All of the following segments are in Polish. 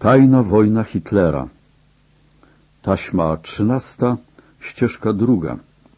Tajna wojna Hitlera. Taśma 13, ścieżka 2.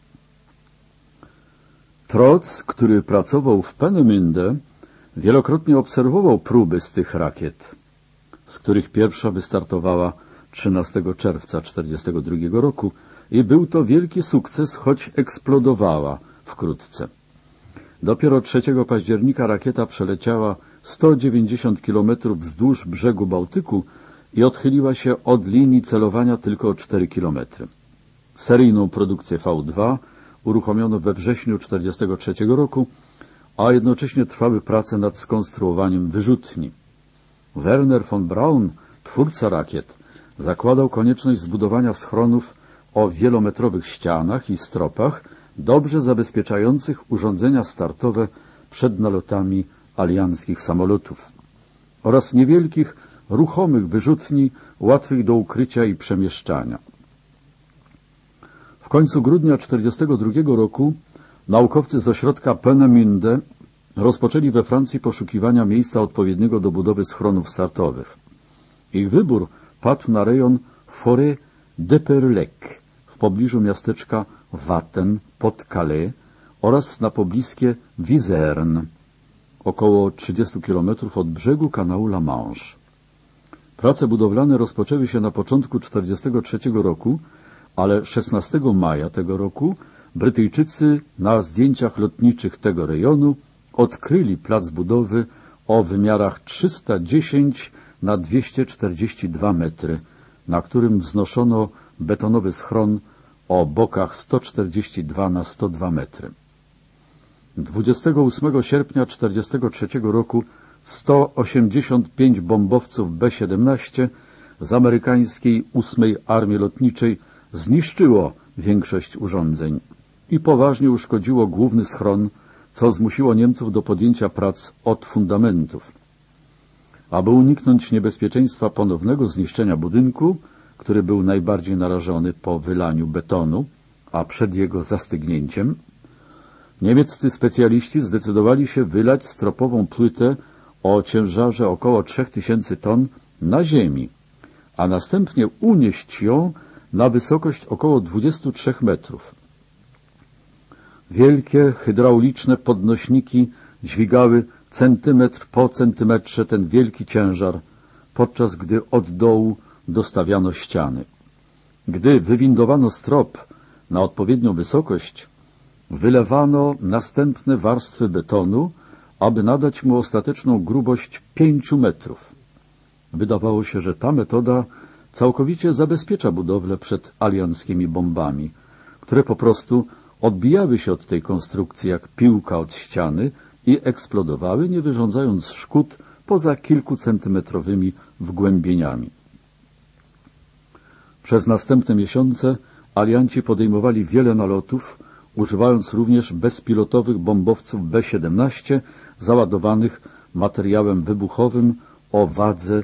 Trotz, który pracował w Peenemünde, wielokrotnie obserwował próby z tych rakiet, z których pierwsza wystartowała 13 czerwca 1942 roku i był to wielki sukces, choć eksplodowała wkrótce. Dopiero 3 października rakieta przeleciała 190 km wzdłuż brzegu Bałtyku i odchyliła się od linii celowania tylko o 4 km. Seryjną produkcję V2 uruchomiono we wrześniu 1943 roku, a jednocześnie trwały prace nad skonstruowaniem wyrzutni. Werner von Braun, twórca rakiet, zakładał konieczność zbudowania schronów o wielometrowych ścianach i stropach, dobrze zabezpieczających urządzenia startowe przed nalotami alianckich samolotów oraz niewielkich, ruchomych wyrzutni łatwych do ukrycia i przemieszczania. W końcu grudnia 1942 roku naukowcy z ośrodka Peenemünde rozpoczęli we Francji poszukiwania miejsca odpowiedniego do budowy schronów startowych. Ich wybór padł na rejon Forêt d'Eperlec w pobliżu miasteczka Watten pod Calais oraz na pobliskie Wizerne, około 30 km od brzegu kanału La Manche. Prace budowlane rozpoczęły się na początku 1943 roku, ale 16 maja tego roku Brytyjczycy na zdjęciach lotniczych tego rejonu odkryli plac budowy o wymiarach 310 na 242 metry, na którym wznoszono betonowy schron o bokach 142 na 102 metry. 28 sierpnia 1943 roku 185 bombowców B-17 z amerykańskiej 8 Armii Lotniczej zniszczyło większość urządzeń i poważnie uszkodziło główny schron, co zmusiło Niemców do podjęcia prac od fundamentów. Aby uniknąć niebezpieczeństwa ponownego zniszczenia budynku, który był najbardziej narażony po wylaniu betonu, a przed jego zastygnięciem, niemieccy specjaliści zdecydowali się wylać stropową płytę o ciężarze około 3000 ton na ziemi, a następnie unieść ją na wysokość około 23 metrów. Wielkie hydrauliczne podnośniki dźwigały centymetr po centymetrze ten wielki ciężar, podczas gdy od dołu dostawiano ściany. Gdy wywindowano strop na odpowiednią wysokość, wylewano następne warstwy betonu, aby nadać mu ostateczną grubość 5 metrów. Wydawało się, że ta metoda całkowicie zabezpiecza budowlę przed alianckimi bombami, które po prostu odbijały się od tej konstrukcji jak piłka od ściany i eksplodowały, nie wyrządzając szkód poza kilkucentymetrowymi wgłębieniami. Przez następne miesiące alianci podejmowali wiele nalotów, używając również bezpilotowych bombowców B-17 załadowanych materiałem wybuchowym o wadze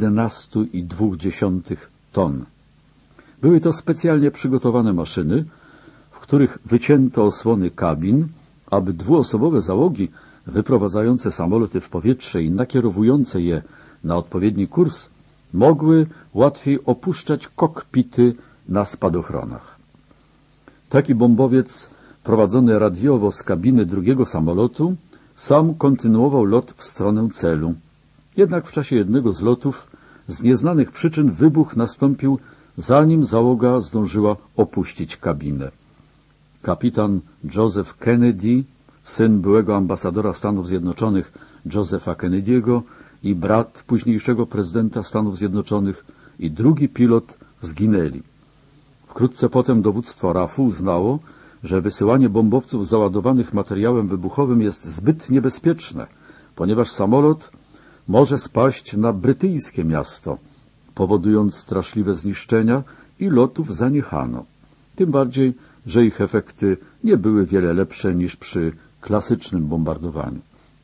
11,2 ton. Były to specjalnie przygotowane maszyny, w których wycięto osłony kabin, aby dwuosobowe załogi wyprowadzające samoloty w powietrze i nakierowujące je na odpowiedni kurs mogły łatwiej opuszczać kokpity na spadochronach. Taki bombowiec, prowadzony radiowo z kabiny drugiego samolotu, sam kontynuował lot w stronę celu. Jednak w czasie jednego z lotów z nieznanych przyczyn wybuch nastąpił, zanim załoga zdążyła opuścić kabinę. Kapitan Joseph Kennedy, syn byłego ambasadora Stanów Zjednoczonych Josepha Kennedy'ego i brat późniejszego prezydenta Stanów Zjednoczonych i drugi pilot zginęli. Wkrótce potem dowództwo RAF-u uznało, że wysyłanie bombowców załadowanych materiałem wybuchowym jest zbyt niebezpieczne, ponieważ samolot może spaść na brytyjskie miasto, powodując straszliwe zniszczenia i lotów zaniechano. Tym bardziej, że ich efekty nie były wiele lepsze niż przy klasycznym bombardowaniu.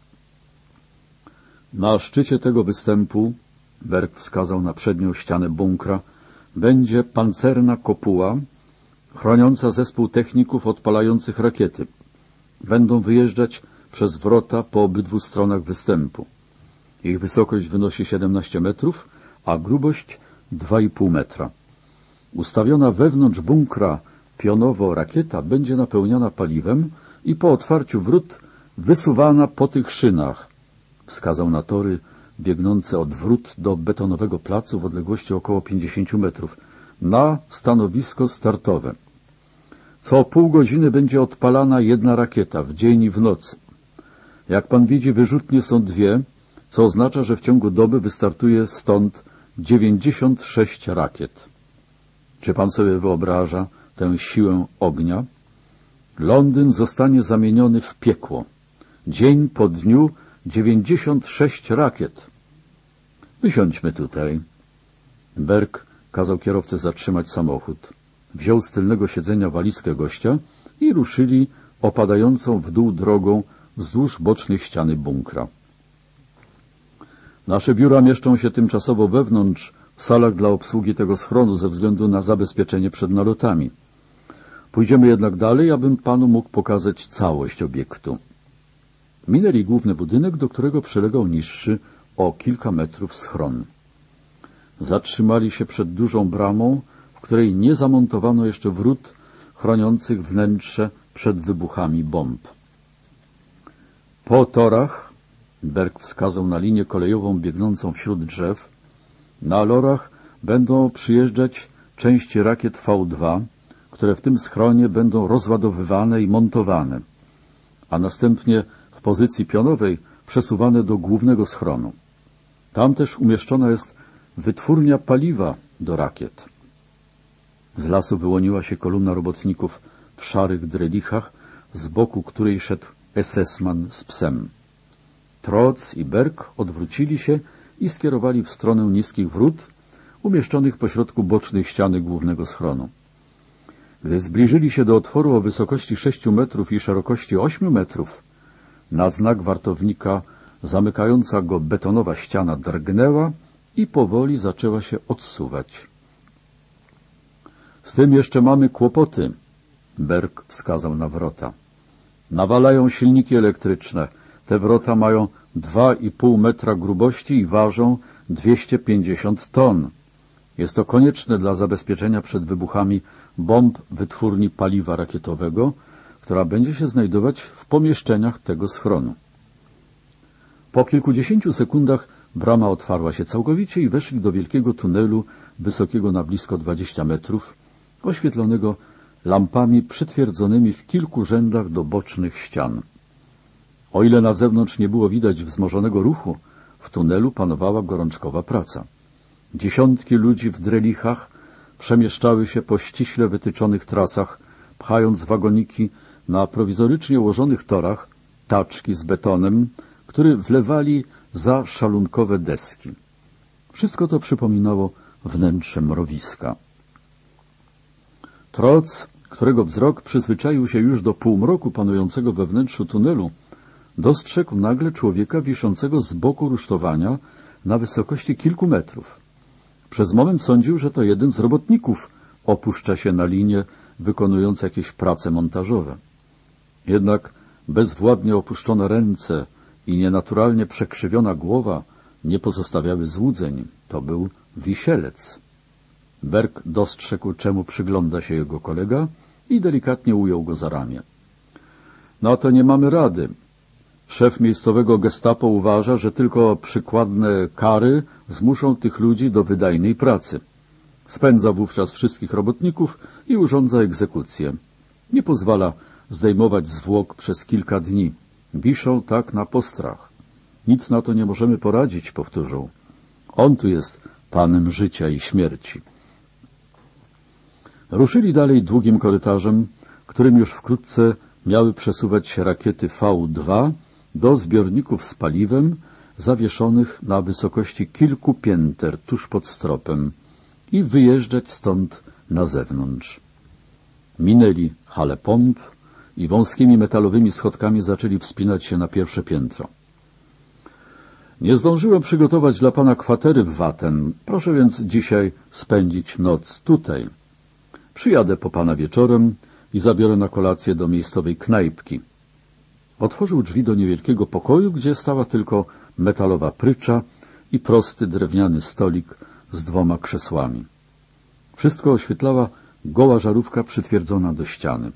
Na szczycie tego występu, Berg wskazał na przednią ścianę bunkra, będzie pancerna kopuła chroniąca zespół techników odpalających rakiety. Będą wyjeżdżać przez wrota po obydwu stronach występu. Ich wysokość wynosi 17 metrów, a grubość 2,5 metra. Ustawiona wewnątrz bunkra pionowo rakieta będzie napełniana paliwem i po otwarciu wrót wysuwana po tych szynach. Wskazał na tory biegnące od wrót do betonowego placu w odległości około 50 metrów na stanowisko startowe. Co pół godziny będzie odpalana jedna rakieta w dzień i w nocy. Jak pan widzi, wyrzutnie są dwie, co oznacza, że w ciągu doby wystartuje stąd 96 rakiet. Czy pan sobie wyobraża tę siłę ognia? Londyn zostanie zamieniony w piekło. Dzień po dniu 96 rakiet. Wysiądźmy tutaj. Berg kazał kierowcy zatrzymać samochód. Wziął z tylnego siedzenia walizkę gościa i ruszyli opadającą w dół drogą wzdłuż bocznej ściany bunkra. Nasze biura mieszczą się tymczasowo wewnątrz, w salach dla obsługi tego schronu ze względu na zabezpieczenie przed nalotami. Pójdziemy jednak dalej, abym panu mógł pokazać całość obiektu. Minęli główny budynek, do którego przylegał niższy o kilka metrów schron. Zatrzymali się przed dużą bramą, w której nie zamontowano jeszcze wrót chroniących wnętrze przed wybuchami bomb. Po torach, Berg wskazał na linię kolejową biegnącą wśród drzew, na lorach będą przyjeżdżać części rakiet V2, które w tym schronie będą rozładowywane i montowane, a następnie w pozycji pionowej przesuwane do głównego schronu. Tam też umieszczona jest wytwórnia paliwa do rakiet. Z lasu wyłoniła się kolumna robotników w szarych drelichach, z boku której szedł SS-man z psem. Troc i Berg odwrócili się i skierowali w stronę niskich wrót, umieszczonych pośrodku bocznej ściany głównego schronu. Gdy zbliżyli się do otworu o wysokości 6 metrów i szerokości 8 metrów, na znak wartownika zamykająca go betonowa ściana drgnęła i powoli zaczęła się odsuwać. Z tym jeszcze mamy kłopoty, Berg wskazał na wrota. Nawalają silniki elektryczne. Te wrota mają 2,5 metra grubości i ważą 250 ton. Jest to konieczne dla zabezpieczenia przed wybuchami bomb wytwórni paliwa rakietowego, która będzie się znajdować w pomieszczeniach tego schronu. Po kilkudziesięciu sekundach brama otwarła się całkowicie i weszli do wielkiego tunelu wysokiego na blisko 20 metrów, oświetlonego lampami przytwierdzonymi w kilku rzędach do bocznych ścian. O ile na zewnątrz nie było widać wzmożonego ruchu, w tunelu panowała gorączkowa praca. Dziesiątki ludzi w drelichach przemieszczały się po ściśle wytyczonych trasach, pchając wagoniki na prowizorycznie ułożonych torach, taczki z betonem, który wlewali za szalunkowe deski. Wszystko to przypominało wnętrze mrowiska. Troc, którego wzrok przyzwyczaił się już do półmroku panującego we wnętrzu tunelu, dostrzegł nagle człowieka wiszącego z boku rusztowania na wysokości kilku metrów. Przez moment sądził, że to jeden z robotników opuszcza się na linię, wykonując jakieś prace montażowe. Jednak bezwładnie opuszczone ręce i nienaturalnie przekrzywiona głowa nie pozostawiały złudzeń. To był wisielec. Berg dostrzegł, czemu przygląda się jego kolega i delikatnie ujął go za ramię. No to nie mamy rady. Szef miejscowego gestapo uważa, że tylko przykładne kary zmuszą tych ludzi do wydajnej pracy. Spędza wówczas wszystkich robotników i urządza egzekucję. Nie pozwala zdejmować zwłok przez kilka dni. Wiszą tak na postrach. Nic na to nie możemy poradzić, powtórzył. On tu jest panem życia i śmierci. Ruszyli dalej długim korytarzem, którym już wkrótce miały przesuwać się rakiety V2 do zbiorników z paliwem zawieszonych na wysokości kilku pięter tuż pod stropem i wyjeżdżać stąd na zewnątrz. Minęli halę pomp i wąskimi metalowymi schodkami zaczęli wspinać się na pierwsze piętro. Nie zdążyłem przygotować dla pana kwatery w Watten. Proszę więc dzisiaj spędzić noc tutaj. Przyjadę po pana wieczorem i zabiorę na kolację do miejscowej knajpki. Otworzył drzwi do niewielkiego pokoju, gdzie stała tylko metalowa prycza i prosty drewniany stolik z 2 krzesłami. Wszystko oświetlała goła żarówka przytwierdzona do ściany.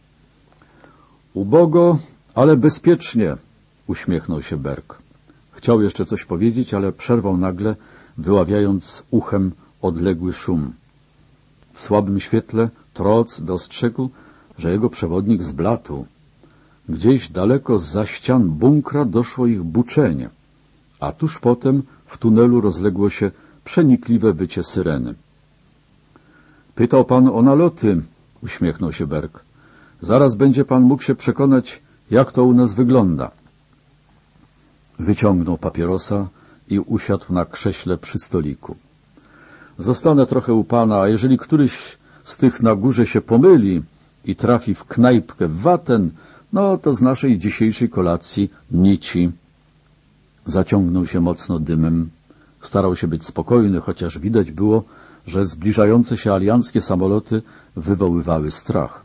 Ubogo, ale bezpiecznie, uśmiechnął się Berg. Chciał jeszcze coś powiedzieć, ale przerwał nagle, wyławiając uchem odległy szum. W słabym świetle Troc dostrzegł, że jego przewodnik zbladł. Gdzieś daleko zza ścian bunkra doszło ich buczenie, a tuż potem w tunelu rozległo się przenikliwe wycie syreny. Pytał pan o naloty, uśmiechnął się Berg. Zaraz będzie pan mógł się przekonać, jak to u nas wygląda. Wyciągnął papierosa i usiadł na krześle przy stoliku. Zostanę trochę u pana, a jeżeli któryś z tych na górze się pomyli i trafi w knajpkę w Waten, no to z naszej dzisiejszej kolacji nici. Zaciągnął się mocno dymem. Starał się być spokojny, chociaż widać było, że zbliżające się alianckie samoloty wywoływały strach.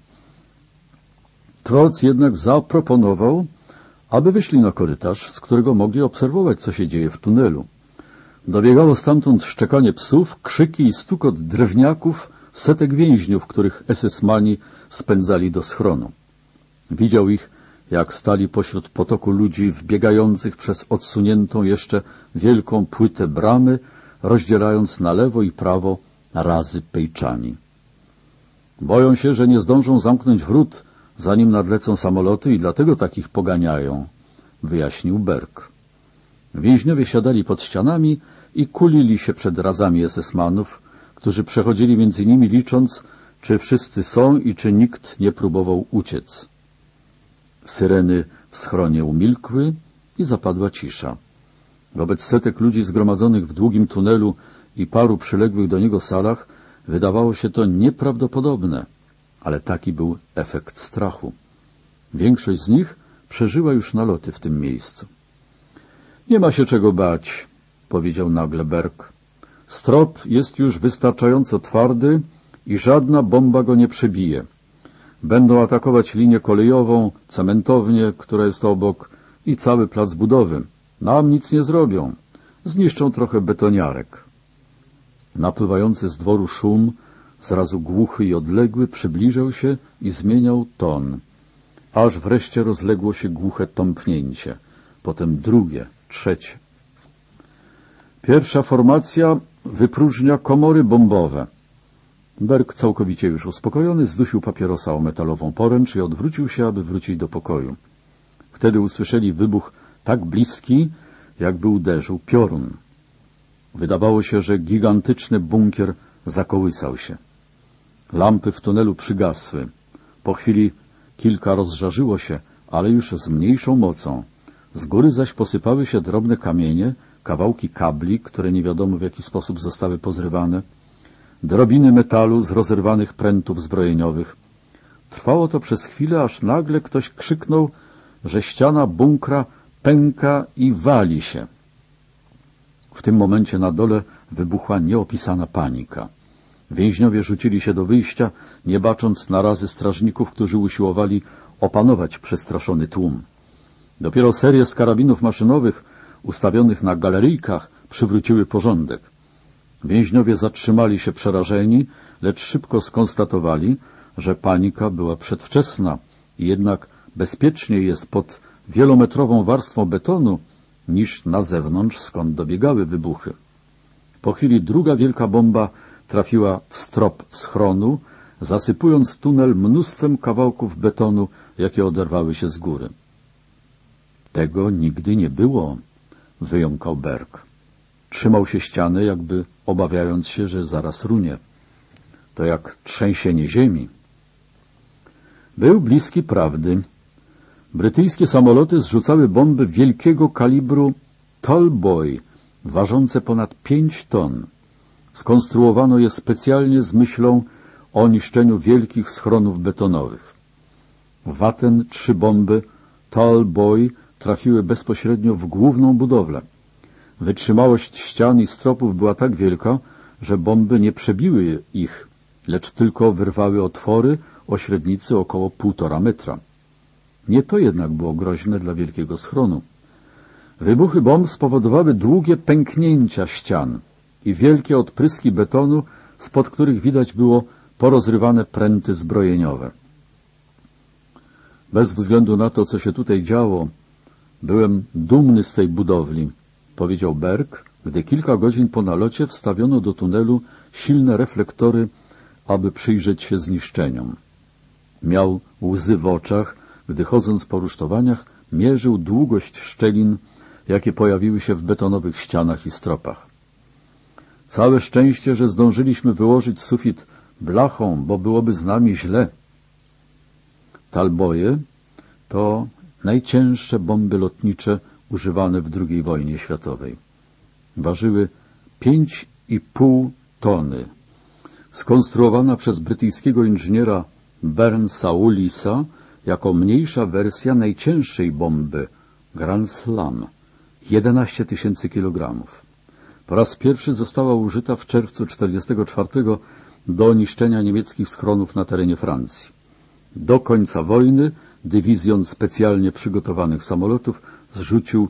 Troc jednak zaproponował, aby wyszli na korytarz, z którego mogli obserwować, co się dzieje w tunelu. Dobiegało stamtąd szczekanie psów, krzyki i stukot drewniaków, setek więźniów, których SS-mani spędzali do schronu. Widział ich, jak stali pośród potoku ludzi wbiegających przez odsuniętą jeszcze wielką płytę bramy, rozdzielając na lewo i prawo razy pejczami. Boją się, że nie zdążą zamknąć wrót, zanim nadlecą samoloty i dlatego takich poganiają, wyjaśnił Berg. Więźniowie siadali pod ścianami i kulili się przed razami SS-manów, którzy przechodzili między nimi, licząc, czy wszyscy są i czy nikt nie próbował uciec. Syreny w schronie umilkły i zapadła cisza. Wobec setek ludzi zgromadzonych w długim tunelu i paru przyległych do niego salach wydawało się to nieprawdopodobne, ale taki był efekt strachu. Większość z nich przeżyła już naloty w tym miejscu. Nie ma się czego bać, powiedział nagle Berg. Strop jest już wystarczająco twardy i żadna bomba go nie przebije. Będą atakować linię kolejową, cementownię, która jest obok, i cały plac budowy. Nam nic nie zrobią. Zniszczą trochę betoniarek. Napływający z dworu szum, zrazu głuchy i odległy, przybliżał się i zmieniał ton, aż wreszcie rozległo się głuche tąpnięcie, potem drugie, trzecie. Pierwsza formacja wypróżnia komory bombowe. Berg, całkowicie już uspokojony, zdusił papierosa o metalową poręcz i odwrócił się, aby wrócić do pokoju. Wtedy usłyszeli wybuch tak bliski, jakby uderzył piorun. Wydawało się, że gigantyczny bunkier zakołysał się. Lampy w tunelu przygasły. Po chwili kilka rozżarzyło się, ale już z mniejszą mocą. Z góry zaś posypały się drobne kamienie, kawałki kabli, które nie wiadomo w jaki sposób zostały pozrywane, drobiny metalu z rozerwanych prętów zbrojeniowych. Trwało to przez chwilę, aż nagle ktoś krzyknął, że ściana bunkra pęka i wali się. W tym momencie na dole wybuchła nieopisana panika. Więźniowie rzucili się do wyjścia, nie bacząc na razy strażników, którzy usiłowali opanować przestraszony tłum. Dopiero serie z karabinów maszynowych ustawionych na galeryjkach przywróciły porządek. Więźniowie zatrzymali się przerażeni, lecz szybko skonstatowali, że panika była przedwczesna i jednak bezpieczniej jest pod wielometrową warstwą betonu niż na zewnątrz, skąd dobiegały wybuchy. Po chwili druga wielka bomba trafiła w strop schronu, zasypując tunel mnóstwem kawałków betonu, jakie oderwały się z góry. Tego nigdy nie było, wyjąkał Berg. Trzymał się ściany, jakby obawiając się, że zaraz runie. To jak trzęsienie ziemi. Był bliski prawdy. Brytyjskie samoloty zrzucały bomby wielkiego kalibru Tallboy, ważące ponad 5 ton. Skonstruowano je specjalnie z myślą o niszczeniu wielkich schronów betonowych. W Waten 3 bomby Tallboy trafiły bezpośrednio w główną budowlę. Wytrzymałość ścian i stropów była tak wielka, że bomby nie przebiły ich, lecz tylko wyrwały otwory o średnicy około 1,5 metra. Nie to jednak było groźne dla wielkiego schronu. Wybuchy bomb spowodowały długie pęknięcia ścian. i wielkie odpryski betonu, spod których widać było porozrywane pręty zbrojeniowe. Bez względu na to, co się tutaj działo, byłem dumny z tej budowli, powiedział Berg, gdy kilka godzin po nalocie wstawiono do tunelu silne reflektory, aby przyjrzeć się zniszczeniom. Miał łzy w oczach, gdy chodząc po rusztowaniach mierzył długość szczelin, jakie pojawiły się w betonowych ścianach i stropach. Całe szczęście, że zdążyliśmy wyłożyć sufit blachą, bo byłoby z nami źle. Talboje to najcięższe bomby lotnicze używane w II wojnie światowej. Ważyły 5,5 tony. Skonstruowana przez brytyjskiego inżyniera Burnsa Willisa jako mniejsza wersja najcięższej bomby Grand Slam, 11 000 kilogramów. Po raz pierwszy została użyta w czerwcu 1944 do niszczenia niemieckich schronów na terenie Francji. Do końca wojny dywizjon specjalnie przygotowanych samolotów zrzucił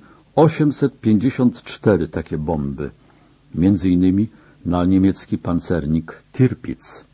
854 takie bomby, między innymi na niemiecki pancernik Tirpitz.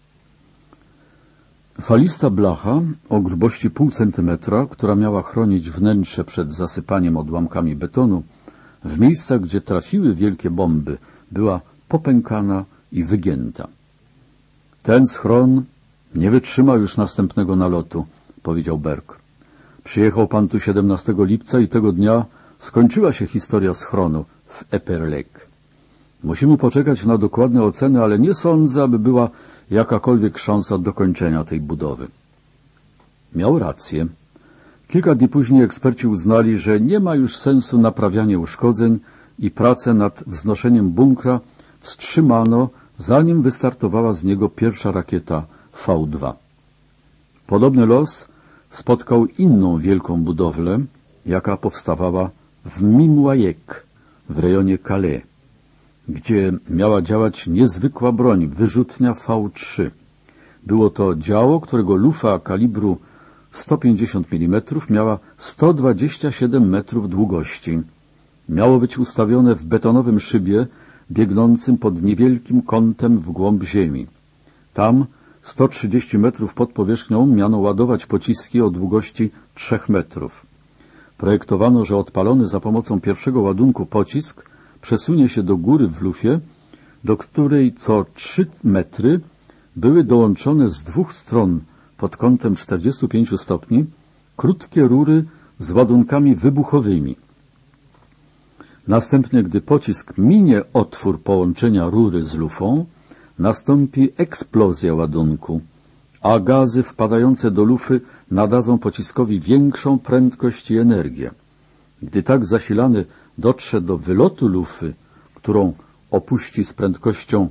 Falista blacha o grubości 0,5 centymetra, która miała chronić wnętrze przed zasypaniem odłamkami betonu, w miejscach, gdzie trafiły wielkie bomby, była popękana i wygięta. Ten schron nie wytrzyma już następnego nalotu, powiedział Berg. Przyjechał pan tu 17 lipca i tego dnia skończyła się historia schronu w Eperlek. Musimy poczekać na dokładne oceny, ale nie sądzę, aby była jakakolwiek szansa dokończenia tej budowy. Miał rację. Kilka dni później eksperci uznali, że nie ma już sensu naprawianie uszkodzeń i pracę nad wznoszeniem bunkra wstrzymano, zanim wystartowała z niego pierwsza rakieta V2. Podobny los spotkał inną wielką budowlę, jaka powstawała w Mimwayek w rejonie Calais, gdzie miała działać niezwykła broń, wyrzutnia V3. Było to działo, którego lufa kalibru 150 mm miała 127 metrów długości. Miało być ustawione w betonowym szybie biegnącym pod niewielkim kątem w głąb ziemi. Tam 130 metrów pod powierzchnią miano ładować pociski o długości 3 metrów. Projektowano, że odpalony za pomocą pierwszego ładunku pocisk przesunie się do góry w lufie, do której co 3 metry były dołączone z dwóch stron pod kątem 45 stopni krótkie rury z ładunkami wybuchowymi. Następnie, gdy pocisk minie otwór połączenia rury z lufą, nastąpi eksplozja ładunku, a gazy wpadające do lufy nadadzą pociskowi większą prędkość i energię. Gdy tak zasilany dotrze do wylotu lufy, którą opuści z prędkością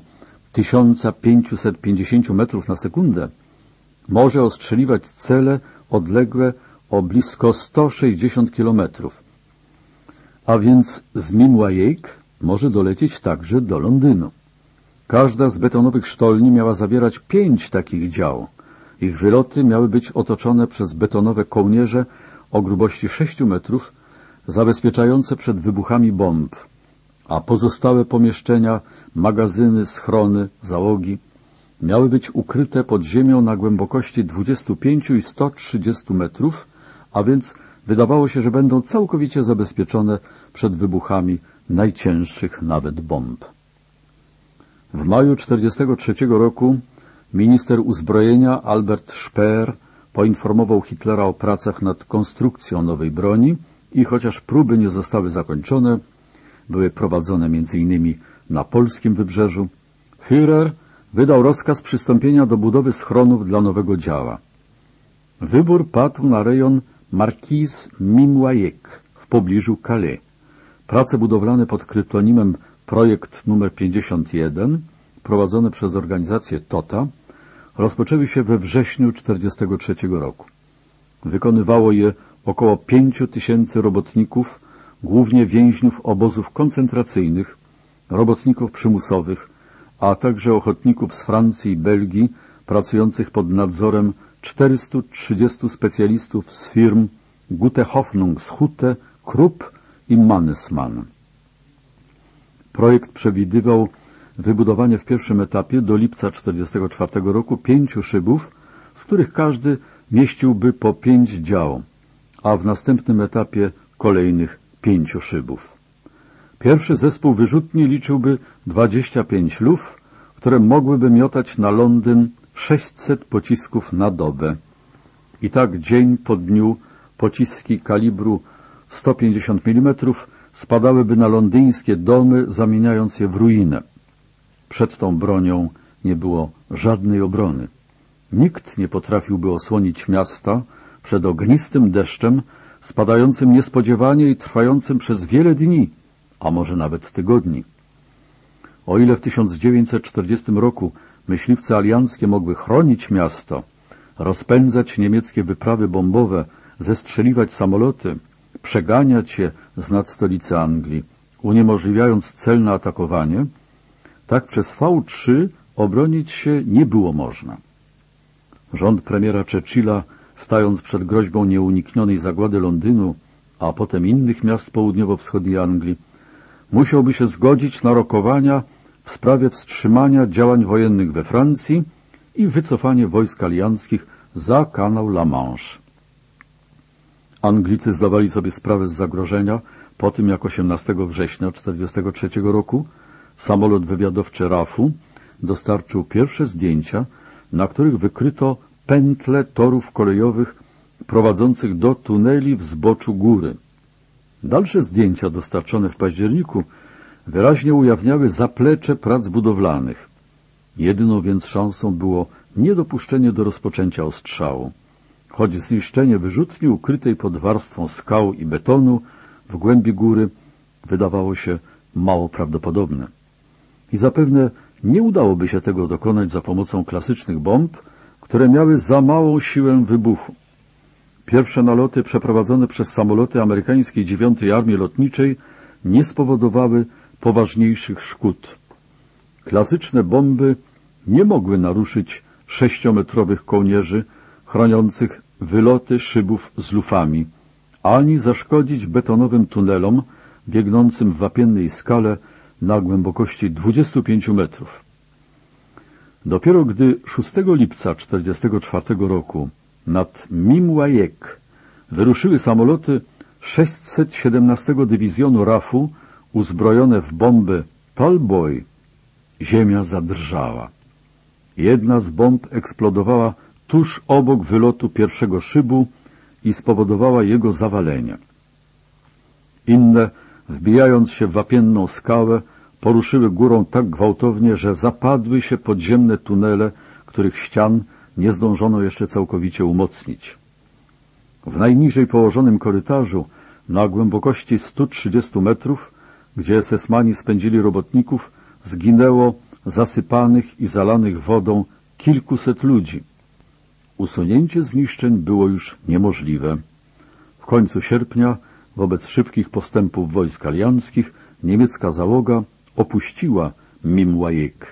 1550 metrów na sekundę, może ostrzeliwać cele odległe o blisko 160 kilometrów. A więc z Mimwayek może dolecieć także do Londynu. Każda z betonowych sztolni miała zawierać 5 takich dział. Ich wyloty miały być otoczone przez betonowe kołnierze o grubości 6 metrów, zabezpieczające przed wybuchami bomb, a pozostałe pomieszczenia, magazyny, schrony, załogi miały być ukryte pod ziemią na głębokości 25 i 130 metrów, a więc wydawało się, że będą całkowicie zabezpieczone przed wybuchami najcięższych nawet bomb. W maju 1943 roku minister uzbrojenia Albert Speer poinformował Hitlera o pracach nad konstrukcją nowej broni i chociaż próby nie zostały zakończone, były prowadzone m.in. na polskim wybrzeżu, Führer wydał rozkaz przystąpienia do budowy schronów dla nowego działa. Wybór padł na rejon Marquise Mimwayek w pobliżu Calais. Prace budowlane pod kryptonimem Projekt nr 51, prowadzone przez organizację TOTA, rozpoczęły się we wrześniu 1943 roku. Wykonywało je około 5000 robotników, głównie więźniów obozów koncentracyjnych, robotników przymusowych, a także ochotników z Francji i Belgii, pracujących pod nadzorem 430 specjalistów z firm Gute Hoffnungshutte, Krupp i Mannesmann. Projekt przewidywał wybudowanie w pierwszym etapie do lipca 1944 roku 5 szybów, z których każdy mieściłby po 5 dział, a w następnym etapie kolejnych 5 szybów. Pierwszy zespół wyrzutni liczyłby 25 luf, które mogłyby miotać na Londyn 600 pocisków na dobę. I tak dzień po dniu pociski kalibru 150 mm spadałyby na londyńskie domy, zamieniając je w ruinę. Przed tą bronią nie było żadnej obrony. Nikt nie potrafiłby osłonić miasta przed ognistym deszczem, spadającym niespodziewanie i trwającym przez wiele dni, a może nawet tygodni. O ile w 1940 roku myśliwce alianckie mogły chronić miasto, rozpędzać niemieckie wyprawy bombowe, zestrzeliwać samoloty, przeganiać je z nad stolicy Anglii, uniemożliwiając celne atakowanie, tak przez V3 obronić się nie było można. Rząd premiera Churchilla, stając przed groźbą nieuniknionej zagłady Londynu, a potem innych miast południowo-wschodniej Anglii, musiałby się zgodzić na rokowania w sprawie wstrzymania działań wojennych we Francji i wycofanie wojsk alianckich za kanał La Manche. Anglicy zdawali sobie sprawę z zagrożenia po tym, jak 18 września 1943 roku samolot wywiadowczy RAF-u dostarczył pierwsze zdjęcia, na których wykryto pętle torów kolejowych prowadzących do tuneli w zboczu góry. Dalsze zdjęcia dostarczone w październiku wyraźnie ujawniały zaplecze prac budowlanych. Jedyną więc szansą było niedopuszczenie do rozpoczęcia ostrzału, choć zniszczenie wyrzutni ukrytej pod warstwą skał i betonu w głębi góry wydawało się mało prawdopodobne. I zapewne nie udałoby się tego dokonać za pomocą klasycznych bomb, które miały za małą siłę wybuchu. Pierwsze naloty przeprowadzone przez samoloty amerykańskiej 9. Armii Lotniczej nie spowodowały poważniejszych szkód. Klasyczne bomby nie mogły naruszyć 6-metrowych kołnierzy chroniących wyloty szybów z lufami, ani zaszkodzić betonowym tunelom biegnącym w wapiennej skale na głębokości 25 metrów. Dopiero gdy 6 lipca 1944 roku nad Mimwayek wyruszyły samoloty 617 Dywizjonu RAF-u uzbrojone w bomby Tallboy, ziemia zadrżała. Jedna z bomb eksplodowała tuż obok wylotu pierwszego szybu i spowodowała jego zawalenie. Inne, wbijając się w wapienną skałę, poruszyły górą tak gwałtownie, że zapadły się podziemne tunele, których ścian nie zdążono jeszcze całkowicie umocnić. W najniżej położonym korytarzu, na głębokości 130 metrów, gdzie esesmani spędzili robotników, zginęło zasypanych i zalanych wodą kilkuset ludzi. Usunięcie zniszczeń było już niemożliwe. W końcu sierpnia, wobec szybkich postępów wojsk alianckich, niemiecka załoga opuściła Mimwayek.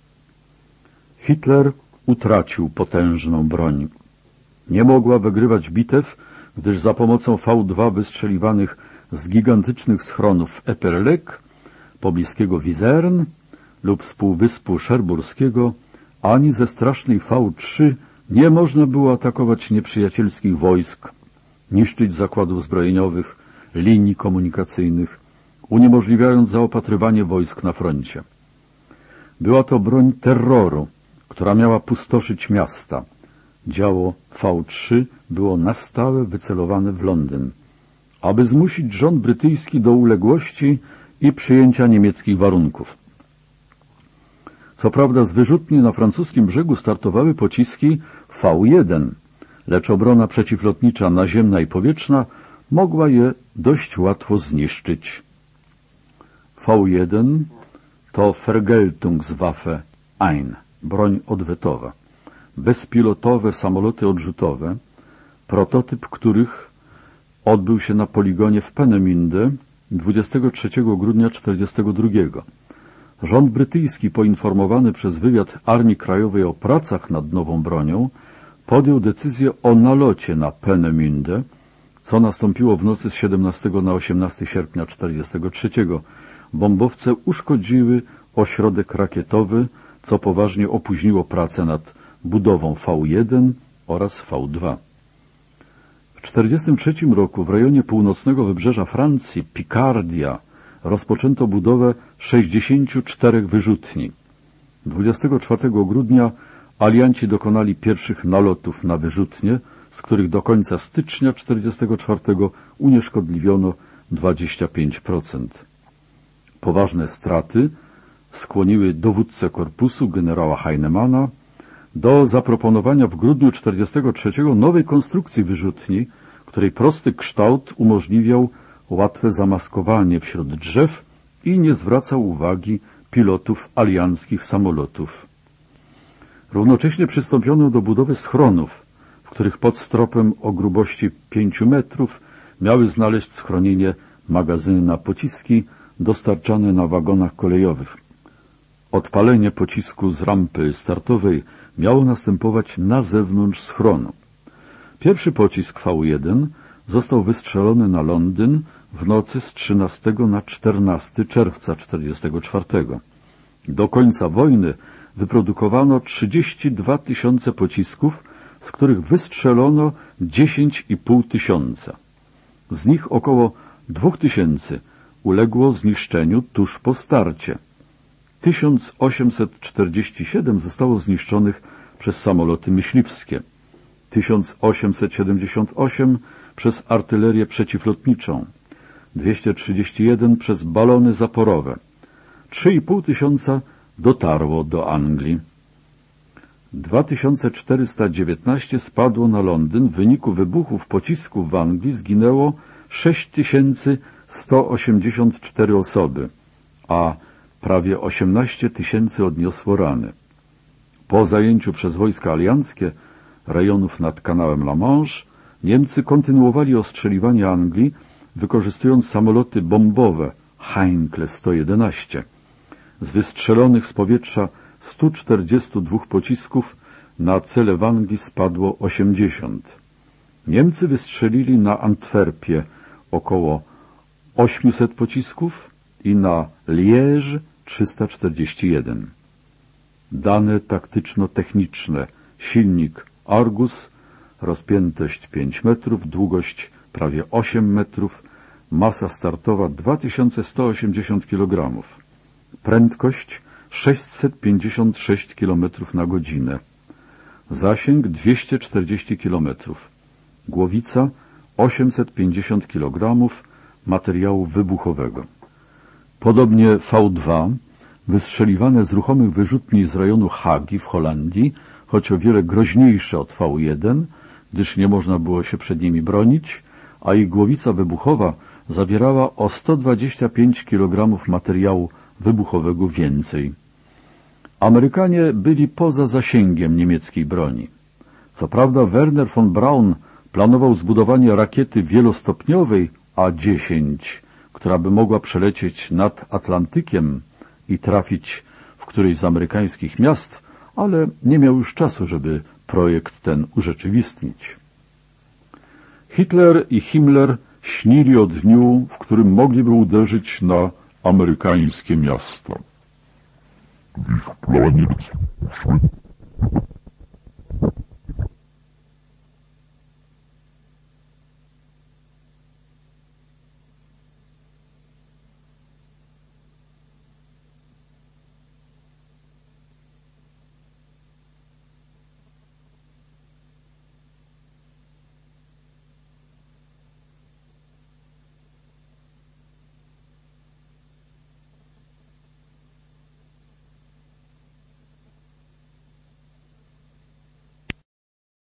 Hitler utracił potężną broń. Nie mogła wygrywać bitew, gdyż za pomocą V2 wystrzeliwanych z gigantycznych schronów Eperlek, pobliskiego Wizern lub z półwyspu Szerburskiego, ani ze strasznej V3 nie można było atakować nieprzyjacielskich wojsk, niszczyć zakładów zbrojeniowych, linii komunikacyjnych, uniemożliwiając zaopatrywanie wojsk na froncie. Była to broń terroru, która miała pustoszyć miasta. Działo V3 było na stałe wycelowane w Londyn, aby zmusić rząd brytyjski do uległości i przyjęcia niemieckich warunków. Co prawda z wyrzutni na francuskim brzegu startowały pociski V1, lecz obrona przeciwlotnicza naziemna i powietrzna mogła je dość łatwo zniszczyć. V1 to Vergeltungswaffe 1, broń odwetowa. Bezpilotowe samoloty odrzutowe, prototyp których odbył się na poligonie w Peenemünde 23 grudnia 1942. Rząd brytyjski, poinformowany przez wywiad Armii Krajowej o pracach nad nową bronią, podjął decyzję o nalocie na Peenemünde, co nastąpiło w nocy z 17 na 18 sierpnia 1943. Bombowce uszkodziły ośrodek rakietowy, co poważnie opóźniło pracę nad budową V1 oraz V2. W 1943 roku w rejonie północnego wybrzeża Francji, Picardia, rozpoczęto budowę 64 wyrzutni. 24 grudnia alianci dokonali pierwszych nalotów na wyrzutnie, z których do końca stycznia 1944 unieszkodliwiono 25%. Poważne straty skłoniły dowódcę korpusu generała Heinemana do zaproponowania w grudniu 1943 nowej konstrukcji wyrzutni, której prosty kształt umożliwiał łatwe zamaskowanie wśród drzew i nie zwracał uwagi pilotów alianckich samolotów. Równocześnie przystąpiono do budowy schronów, w których pod stropem o grubości 5 metrów miały znaleźć schronienie magazyny na pociski dostarczane na wagonach kolejowych. Odpalenie pocisku z rampy startowej miało następować na zewnątrz schronu. Pierwszy pocisk V1 został wystrzelony na Londyn w nocy z 13 na 14 czerwca 1944. Do końca wojny wyprodukowano 32 000 pocisków, z których wystrzelono 10,5 tysiąca. Z nich około 2000 uległo zniszczeniu tuż po starcie. 1847 zostało zniszczonych przez samoloty myśliwskie, 1878 przez artylerię przeciwlotniczą, 231 przez balony zaporowe. 3,5 tysiąca dotarło do Anglii. 2419 spadło na Londyn. W wyniku wybuchów pocisków w Anglii zginęło 6184 osoby, a prawie 18 000 odniosło rany. Po zajęciu przez wojska alianckie rejonów nad kanałem La Manche Niemcy kontynuowali ostrzeliwanie Anglii, wykorzystując samoloty bombowe Heinkel 111. Z wystrzelonych z powietrza 142 pocisków na cele w Anglii spadło 80. Niemcy wystrzelili na Antwerpię około 800 pocisków i na Liège 341. Dane taktyczno-techniczne: silnik Argus, rozpiętość 5 metrów, długość prawie 8 metrów, masa startowa 2180 kg, prędkość 656 km na godzinę, zasięg 240 km, głowica 850 kg materiału wybuchowego. Podobnie V2, wystrzeliwane z ruchomych wyrzutni z rejonu Hagi w Holandii, choć o wiele groźniejsze od V1, gdyż nie można było się przed nimi bronić, a ich głowica wybuchowa zawierała o 125 kg materiału wybuchowego więcej. Amerykanie byli poza zasięgiem niemieckiej broni. Co prawda Werner von Braun planował zbudowanie rakiety wielostopniowej A-10, która by mogła przelecieć nad Atlantykiem i trafić w któreś z amerykańskich miast, ale nie miał już czasu, żeby projekt ten urzeczywistnić. Hitler i Himmler śnili o dniu, w którym mogliby uderzyć na amerykańskie miasto. Ich planie